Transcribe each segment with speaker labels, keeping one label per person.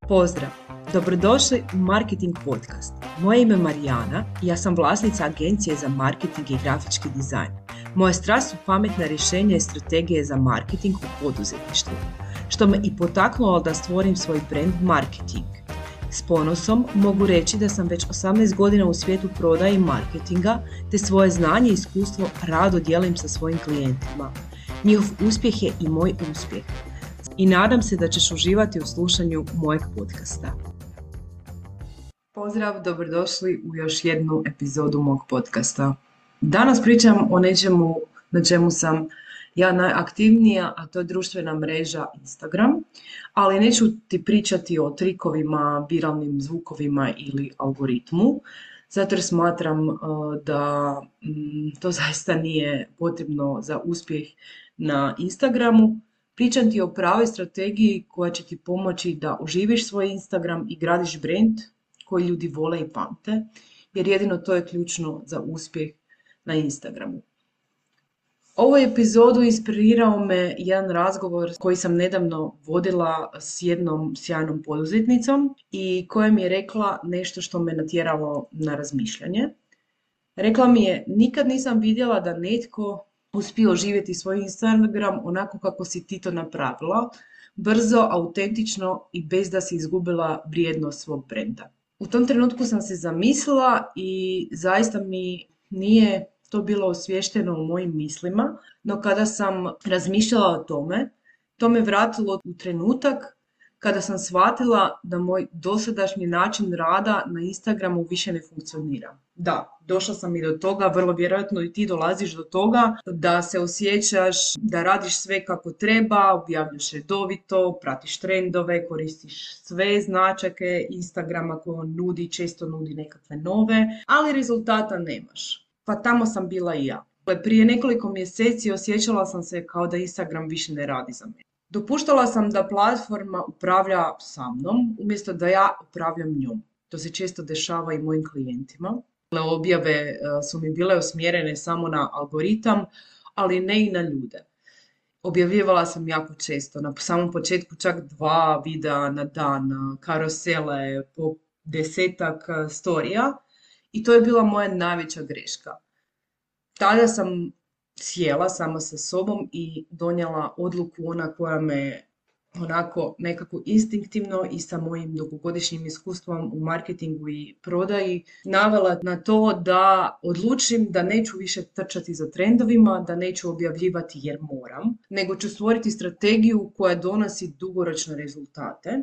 Speaker 1: Pozdrav! Dobrodošli u Marketing Podcast. Moje ime je Marijana i ja sam vlasnica agencije za marketing i grafički dizajn. Moja strast su pametna rješenja i strategije za marketing u poduzetništvu, što me i potaknulo da stvorim svoj brand Marketing. S ponosom mogu reći da sam već 18 godina u svijetu prodaje i marketinga, te svoje znanje i iskustvo rado dijelim sa svojim klijentima. Njihov uspjeh je i moj uspjeh. I nadam se da ćeš uživati u slušanju mojeg podcasta. Pozdrav, dobrodošli u još jednu epizodu mog podcasta. Danas pričam o nečemu na čemu sam ja najaktivnija, a to je društvena mreža Instagram, ali neću ti pričati o trikovima, viralnim zvukovima ili algoritmu, zato jer smatram da to zaista nije potrebno za uspjeh na Instagramu. Pričam ti o pravoj strategiji koja će ti pomoći da oživiš svoj Instagram i gradiš brand koji ljudi vole i pamte, jer jedino to je ključno za uspjeh na Instagramu. Ovu epizodu inspirirao me jedan razgovor koji sam nedavno vodila s jednom sjajnom poduzetnicom i koja mi je rekla nešto što me natjeralo na razmišljanje. Rekla mi je, nikad nisam vidjela da netko uspio živjeti svoj Instagram onako kako si ti to napravila, brzo, autentično i bez da si izgubila vrijednost svog brenda. U tom trenutku sam se zamislila i zaista mi nije to bilo osviješteno u mojim mislima, no kada sam razmišljala o tome, to me vratilo u trenutak kada sam shvatila da moj dosadašnji način rada na Instagramu više ne funkcionira. Da, došla sam i do toga, vrlo vjerojatno i ti dolaziš do toga, da se osjećaš da radiš sve kako treba, objavljaš redovito, pratiš trendove, koristiš sve značajke Instagrama koje on nudi, često nudi nekakve nove, ali rezultata nemaš. Pa tamo sam bila i ja. Prije nekoliko mjeseci osjećala sam se kao da Instagram više ne radi za mene. Dopuštala sam da platforma upravlja sa mnom, umjesto da ja upravljam njom. To se često dešava i mojim klijentima. Objave su mi bile usmjerene samo na algoritam, ali ne i na ljude. Objavljivala sam jako često, na samom početku čak 2 videa na dan, karusele, po 10 storija i to je bila moja najveća greška. Tada sam sjela sama sa sobom i donijela odluku ona koja me onako nekako instinktivno i sa mojim dugogodišnjim iskustvom u marketingu i prodaji navela na to da odlučim da neću više trčati za trendovima, da neću objavljivati jer moram, nego ću stvoriti strategiju koja donosi dugoročne rezultate.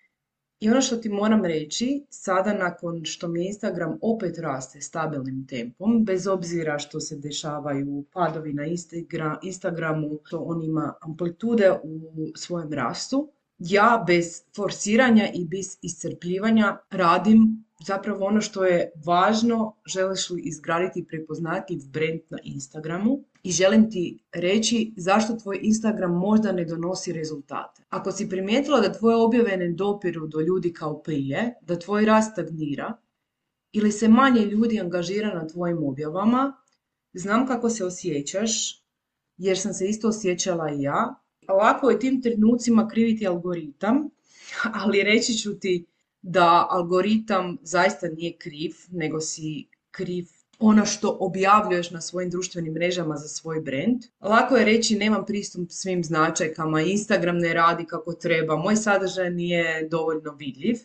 Speaker 1: I ono što ti moram reći, sada nakon što mi Instagram opet raste stabilnim tempom, bez obzira što se dešavaju padovi na Instagramu, što on ima amplitude u svojem rastu, ja bez forsiranja i bez iscrpljivanja radim zapravo ono što je važno, želiš li izgraditi i prepoznatljiv brand na Instagramu. I želim ti reći zašto tvoj Instagram možda ne donosi rezultate. Ako si primijetila da tvoje objave ne dopiru do ljudi kao prije, da tvoj rast stagnira ili se manje ljudi angažira na tvojim objavama, znam kako se osjećaš, jer sam se isto osjećala i ja. Ovako je tim trenucima kriviti algoritam, ali reći ću ti da algoritam zaista nije kriv, nego si kriv ono što objavljuješ na svojim društvenim mrežama za svoj brand. Lako je reći nemam pristup svim značajkama, Instagram ne radi kako treba, moj sadržaj nije dovoljno vidljiv,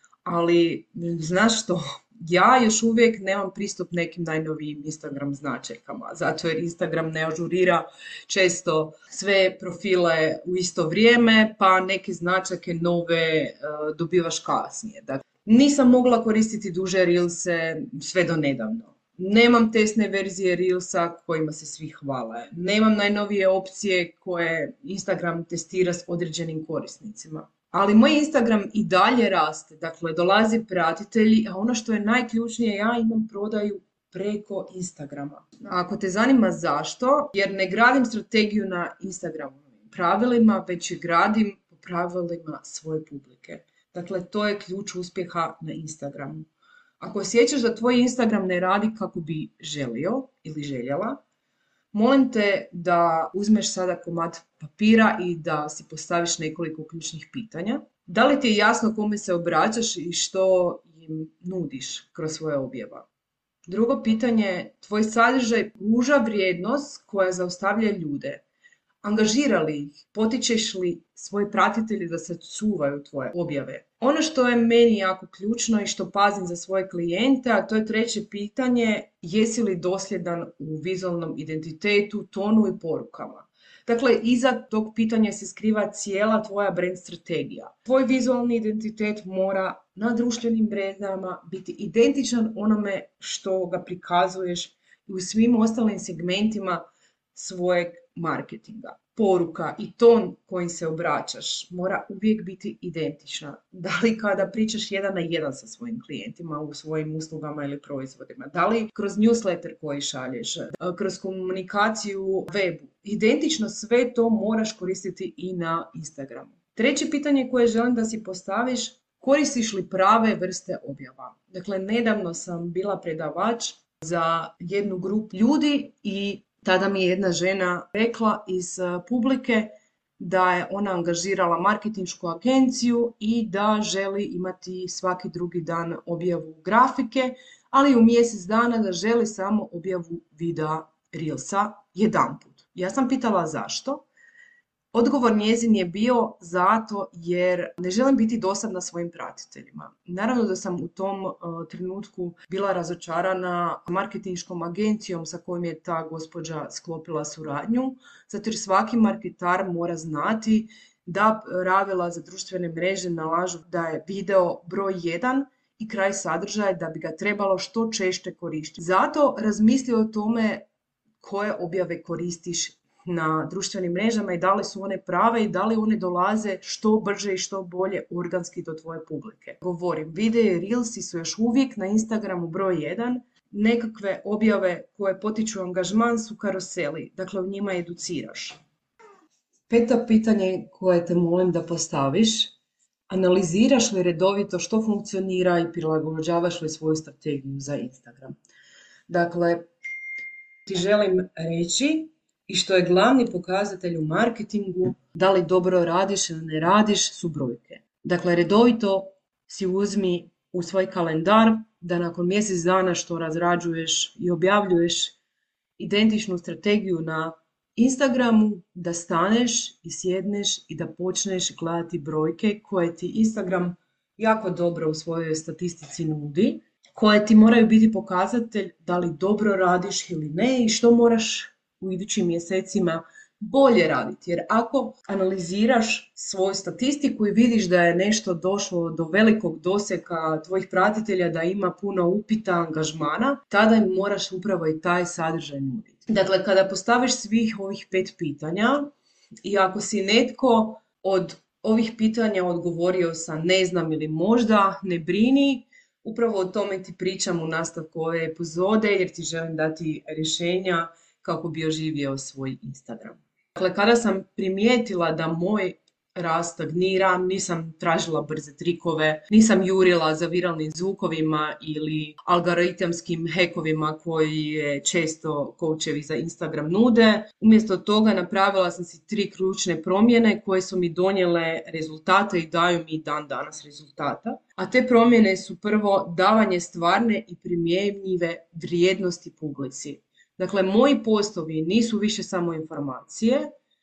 Speaker 1: ali znaš što, ja još uvijek nemam pristup nekim najnovijim Instagram značajkama, zato jer Instagram ne ažurira često sve profile u isto vrijeme, pa neke značajke nove dobivaš kasnije. Dakle, nisam mogla koristiti duže reelse sve do nedavno. Nemam testne verzije Reelsa kojima se svi hvale. Nemam najnovije opcije koje Instagram testira s određenim korisnicima. Ali moj Instagram i dalje raste, dakle dolazi pratitelji, a ono što je najključnije, ja imam prodaju preko Instagrama. Ako te zanima zašto, jer ne gradim strategiju na Instagramovim pravilima, već je gradim po pravilima svoje publike. Dakle, to je ključ uspjeha na Instagramu. Ako osjećaš da tvoj Instagram ne radi kako bi želio ili željela, molim te da uzmeš sada komad papira i da si postaviš nekoliko ključnih pitanja. Da li ti je jasno kome se obraćaš i što im nudiš kroz svoje objava? Drugo pitanje, tvoj sadržaj pruža vrijednost koja zaustavlja ljude. Angažira li ih? Potičeš li svoje pratitelje da se čuvaju tvoje objave? Ono što je meni jako ključno i što pazim za svoje klijente, a to je treće pitanje, jesi li dosljedan u vizualnom identitetu, tonu i porukama? Dakle, iza tog pitanja se skriva cijela tvoja brand strategija. Tvoj vizualni identitet mora na društvenim mrežama biti identičan onome što ga prikazuješ i u svim ostalim segmentima svojeg marketinga. Poruka i ton kojim se obraćaš mora uvijek biti identična. Da li kada pričaš jedan na jedan sa svojim klijentima u svojim uslugama ili proizvodima, da li kroz newsletter koji šalješ, kroz komunikaciju webu. Identično sve to moraš koristiti i na Instagramu. Treće pitanje koje želim da si postaviš, koristiš li prave vrste objava? Dakle, nedavno sam bila predavač za jednu grupu ljudi i tada mi je jedna žena rekla iz publike da je ona angažirala marketinšku agenciju i da želi imati svaki drugi dan objavu grafike, ali u mjesec dana da želi samo objavu videa Reelsa jedanput. Ja sam pitala zašto. Odgovor njezin je bio zato jer ne želim biti dosadna svojim pratiteljima. Naravno da sam u tom trenutku bila razočarana marketinškom agencijom sa kojom je ta gospođa sklopila suradnju, zato jer svaki marketar mora znati da pravila za društvene mreže nalažu da je video broj 1 i kraj sadržaja, da bi ga trebalo što češće koristiti. Zato razmisli o tome koje objave koristiš na društvenim mrežama i da li su one prave i da li one dolaze što brže i što bolje organski do tvoje publike. Govorim, videi i reelsi su još uvijek na Instagramu broj 1, nekakve objave koje potiču angažman su karuseli, dakle u njima educiraš. Peto pitanje koje te molim da postaviš, analiziraš li redovito što funkcionira i prilagođavaš li svoju strategiju za Instagram? Dakle, ti želim reći i što je glavni pokazatelj u marketingu, da li dobro radiš ili ne radiš, su brojke. Dakle, redovito si uzmi u svoj kalendar da nakon mjesec dana što razrađuješ i objavljuješ identičnu strategiju na Instagramu, da staneš i sjedneš i da počneš gledati brojke koje ti Instagram jako dobro u svojoj statistici nudi, koje ti moraju biti pokazatelj da li dobro radiš ili ne i što moraš u idućim mjesecima bolje raditi. Jer ako analiziraš svoju statistiku i vidiš da je nešto došlo do velikog dosega tvojih pratitelja, da ima puno upita, angažmana, tada im moraš upravo i taj sadržaj nuditi. Dakle, kada postaviš svih ovih 5 pitanja i ako si netko od ovih pitanja odgovorio sa ne znam ili možda, ne brini, upravo o tome ti pričam u nastavku ove epizode jer ti želim dati rješenja kako bi oživio svoj Instagram. Dakle, kada sam primijetila da moj rast stagnira, nisam tražila brze trikove, nisam jurila za viralnim zvukovima ili algoritamskim hekovima koji često koučevi za Instagram nude. Umjesto toga napravila sam si 3 ključne promjene koje su mi donijele rezultate i daju mi dan danas rezultata. A te promjene su prvo davanje stvarne i primjenjive vrijednosti publici. Dakle, moji postovi nisu više samo informacije,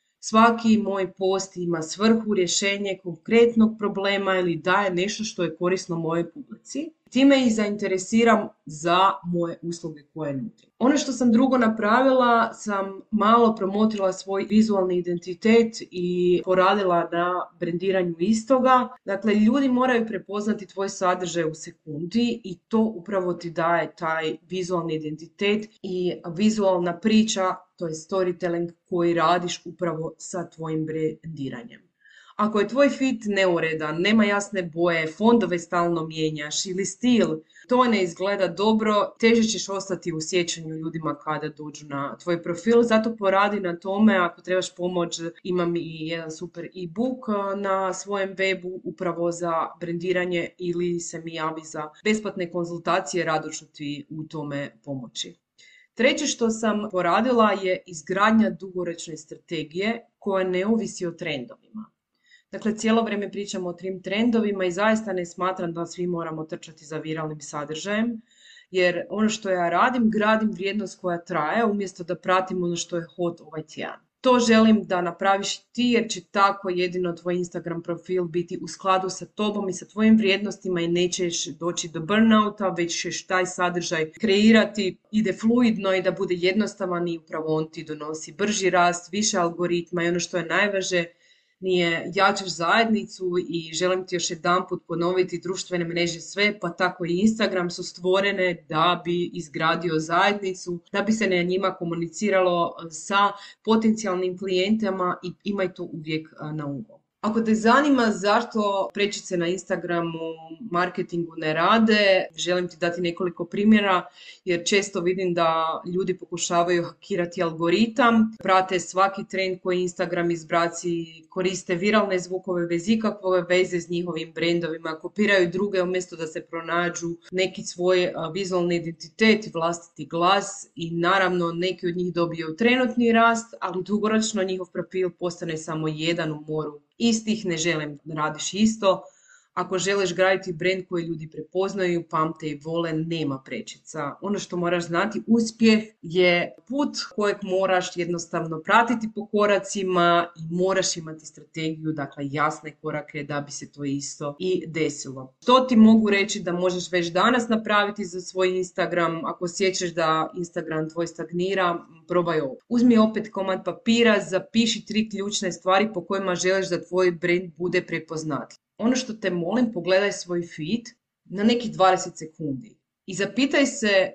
Speaker 1: svaki moj post ima svrhu, rješenje konkretnog problema ili daje nešto što je korisno mojoj publici. Time ih zainteresiram za moje usluge koje nudim. Ono što sam drugo napravila, sam malo promotila svoj vizualni identitet i poradila na brendiranju istoga. Dakle, ljudi moraju prepoznati tvoj sadržaj u sekundi i to upravo ti daje taj vizualni identitet i vizualna priča, to je storytelling koji radiš upravo sa tvojim brendiranjem. Ako je tvoj feed neuredan, nema jasne boje, fondove stalno mijenjaš ili stil, to ne izgleda dobro, teže ćeš ostati u sjećanju ljudima kada dođu na tvoj profil, zato poradi na tome, ako trebaš pomoć, imam i jedan super e-book na svojem webu upravo za brendiranje ili se mi javi za besplatne konzultacije, rado ću ti u tome pomoći. Treće što sam poradila je izgradnja dugoročne strategije koja ne ovisi o trendovima. Dakle, cijelo vrijeme pričamo o tim trendovima i zaista ne smatram da svi moramo trčati za viralnim sadržajem, jer ono što ja radim, gradim vrijednost koja traje, umjesto da pratim ono što je hot ovaj tjedan. To želim da napraviš ti, jer će tako jedino tvoj Instagram profil biti u skladu sa tobom i sa tvojim vrijednostima i nećeš doći do burnouta, već ćeš taj sadržaj kreirati, ide fluidno i da bude jednostavan i upravo on ti donosi brži rast, više algoritma i ono što je najvažnije, jačaš zajednicu i želim ti još jedanput ponoviti, društvene mreže sve, pa tako i Instagram su stvorene da bi izgradio zajednicu, da bi se na njima komuniciralo sa potencijalnim klijentima i imaj to uvijek na umu. Ako te zanima zašto prečice na Instagramu marketingu ne rade, želim ti dati nekoliko primjera, jer često vidim da ljudi pokušavaju hakirati algoritam, prate svaki trend koji Instagram izbaci, koriste viralne zvukove bez ikakve veze s njihovim brendovima, kopiraju druge umjesto da se pronađu neki svoj vizualni identitet i vlastiti glas i naravno neki od njih dobiju trenutni rast, ali dugoročno njihov profil postane samo jedan u moru istih. Ne želim da radiš isto. Ako želiš graditi brand koji ljudi prepoznaju, pamte i vole, nema prečica. Ono što moraš znati, uspjeh je put kojeg moraš jednostavno pratiti po koracima i moraš imati strategiju, dakle jasne korake da bi se to isto i desilo. Što ti mogu reći da možeš već danas napraviti za svoj Instagram? Ako osjećaš da Instagram tvoj stagnira, probaj ovo. Uzmi opet komad papira, zapiši 3 ključne stvari po kojima želiš da tvoj brand bude prepoznatljiv. Ono što te molim, pogledaj svoj feed na nekih 20 sekundi i zapitaj se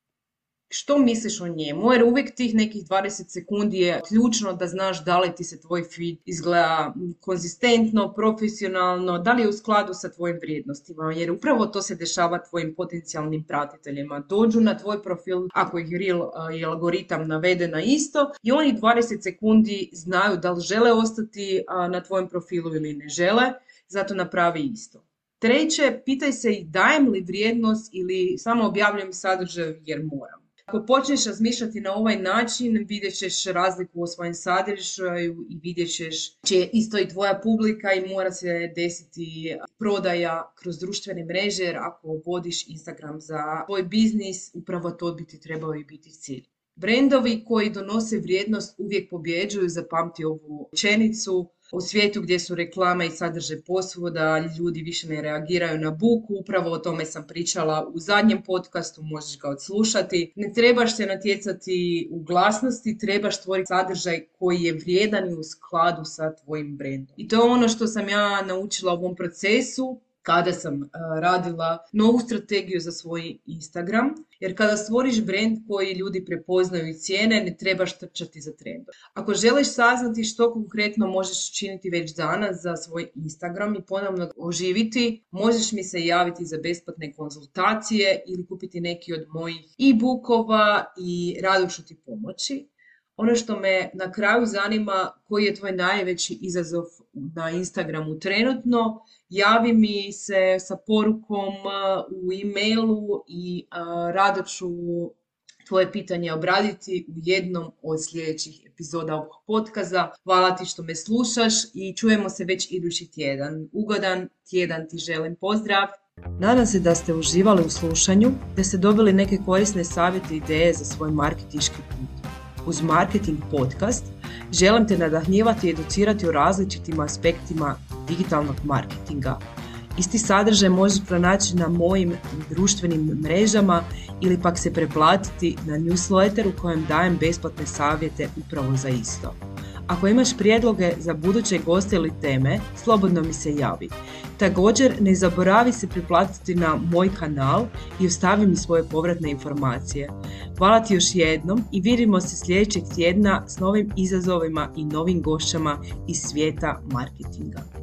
Speaker 1: što misliš o njemu, jer uvijek tih nekih 20 sekundi je ključno da znaš da li ti se tvoj feed izgleda konzistentno, profesionalno, da li je u skladu sa tvojim vrijednostima, jer upravo to se dešava tvojim potencijalnim pratiteljima. Dođu na tvoj profil, ako ih reel i algoritam navede na isto, i oni 20 sekundi znaju da li žele ostati na tvojem profilu ili ne žele, zato napravi isto. Treće, pitaj se i dajem li vrijednost ili samo objavljujem sadržaj jer moram. Ako počneš razmišljati na ovaj način, vidjet ćeš razliku u svojem sadržaju i vidjet ćeš će isto i tvoja publika i mora se desiti prodaja kroz društvene mreže, jer ako vodiš Instagram za tvoj biznis, upravo to bi ti trebao i biti cilj. Brendovi koji donose vrijednost uvijek pobjeđuju, zapamti ovu rečenicu. U svijetu gdje su reklame i sadržaj posvuda, ljudi više ne reagiraju na buku, upravo o tome sam pričala u zadnjem podcastu, možeš ga odslušati. Ne trebaš se natjecati u glasnosti, trebaš stvoriti sadržaj koji je vrijedan i u skladu sa tvojim brendom. I to je ono što sam ja naučila u ovom procesu kada sam radila novu strategiju za svoj Instagram, jer kada stvoriš brand koji ljudi prepoznaju i cijene, ne trebaš trčati za trendom. Ako želiš saznati što konkretno možeš činiti već danas za svoj Instagram i ponovno oživiti, možeš mi se javiti za besplatne konzultacije ili kupiti neki od mojih e-bookova i rado ću ti pomoći. Ono što me na kraju zanima, koji je tvoj najveći izazov na Instagramu trenutno, javi mi se sa porukom u e-mailu i rado ću tvoje pitanje obraditi u jednom od sljedećih epizoda ovog podcasta. Hvala ti što me slušaš i čujemo se već idući tjedan. Ugodan tjedan ti želim, pozdrav! Nadam se da ste uživali u slušanju, da ste dobili neke korisne savjete i ideje za svoj marketinški put. Uz Marketing podcast želim te nadahnjivati i educirati o različitim aspektima digitalnog marketinga. Isti sadržaj možeš pronaći na mojim društvenim mrežama ili pak se preplatiti na newsletter u kojem dajem besplatne savjete upravo za isto. Ako imaš prijedloge za buduće goste ili teme, slobodno mi se javi. Također, ne zaboravi se priplatiti na moj kanal i ostavi mi svoje povratne informacije. Hvala ti još jednom i vidimo se sljedećeg tjedna s novim izazovima i novim gošćama iz svijeta marketinga.